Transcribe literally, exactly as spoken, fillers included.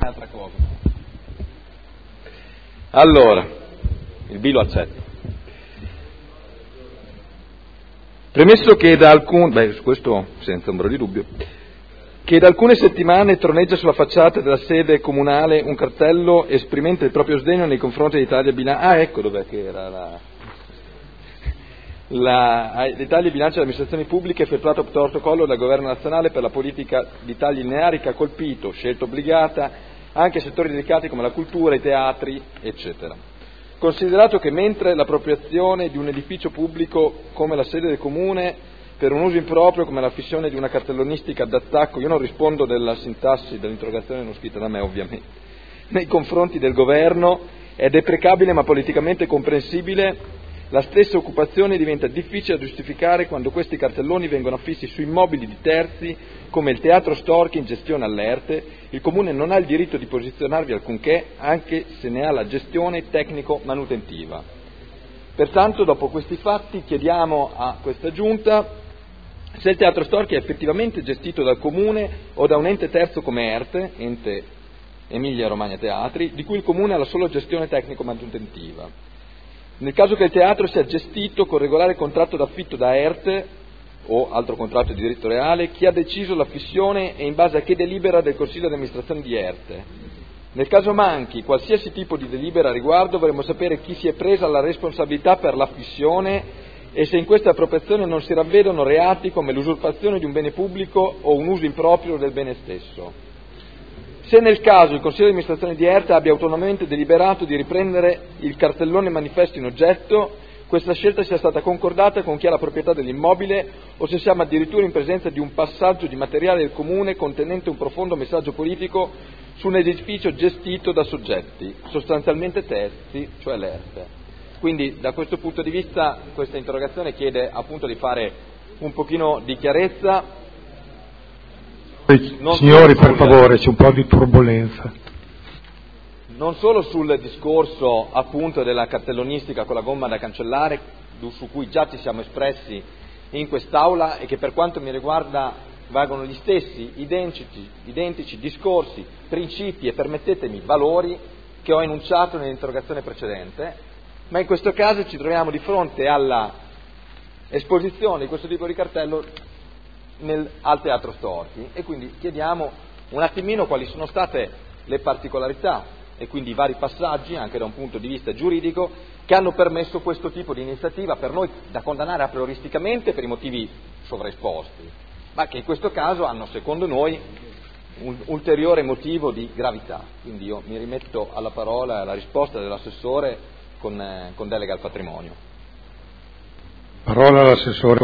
un'altra cosa. Allora, il B lo accetto. Premesso che da alcun, beh, su questo senza ombra di dubbio, che da alcune settimane troneggia sulla facciata della sede comunale un cartello esprimente il proprio sdegno nei confronti dell'Italia bilancio. Ah, ecco dov'è che era la... la l'Italia bilancio delle amministrazioni pubbliche effettuato protocollo dal Governo nazionale per la politica di tagli lineari che ha colpito, scelta obbligata, anche settori delicati come la cultura, i teatri, eccetera. Considerato che mentre l'appropriazione di un edificio pubblico come la sede del comune per un uso improprio come la fissione di una cartellonistica d'attacco, io non rispondo della sintassi dell'interrogazione non scritta da me ovviamente, nei confronti del governo è deprecabile ma politicamente comprensibile, la stessa occupazione diventa difficile da giustificare quando questi cartelloni vengono affissi su immobili di terzi come il Teatro Storchi in gestione all'Erte. Il Comune non ha il diritto di posizionarvi alcunché, anche se ne ha la gestione tecnico-manutentiva. Pertanto, dopo questi fatti, chiediamo a questa Giunta se il Teatro Storchi è effettivamente gestito dal Comune o da un ente terzo come Erte, ente Emilia Romagna Teatri, di cui il Comune ha la sola gestione tecnico-manutentiva. Nel caso che il teatro sia gestito con regolare contratto d'affitto da Erte o altro contratto di diritto reale, chi ha deciso la fissione e in base a che delibera del Consiglio di amministrazione di Erte. Nel caso manchi qualsiasi tipo di delibera a riguardo, vorremmo sapere chi si è presa la responsabilità per la fissione e se in questa appropriazione non si ravvedono reati come l'usurpazione di un bene pubblico o un uso improprio del bene stesso. Se nel caso il Consiglio di amministrazione di Erte abbia autonomamente deliberato di riprendere il cartellone manifesto in oggetto, questa scelta sia stata concordata con chi ha la proprietà dell'immobile o se siamo addirittura in presenza di un passaggio di materiale del Comune contenente un profondo messaggio politico su un edificio gestito da soggetti, sostanzialmente terzi, cioè l'Erte. Quindi da questo punto di vista questa interrogazione chiede appunto di fare un pochino di chiarezza. Non Signori, per favore, c'è un po' di turbolenza. Non solo sul discorso appunto della cartellonistica con la gomma da cancellare, su cui già ci siamo espressi in quest'Aula e che per quanto mi riguarda valgono gli stessi identici, identici discorsi, principi e permettetemi valori che ho enunciato nell'interrogazione precedente, ma in questo caso ci troviamo di fronte alla esposizione di questo tipo di cartello Nel, al Teatro Storchi e quindi chiediamo un attimino quali sono state le particolarità e quindi i vari passaggi anche da un punto di vista giuridico che hanno permesso questo tipo di iniziativa per noi da condannare a prioristicamente per i motivi sovraesposti, ma che in questo caso hanno secondo noi un ulteriore motivo di gravità. Quindi io mi rimetto alla parola e alla risposta dell'assessore con, eh, con delega al patrimonio. Parola all'assessore.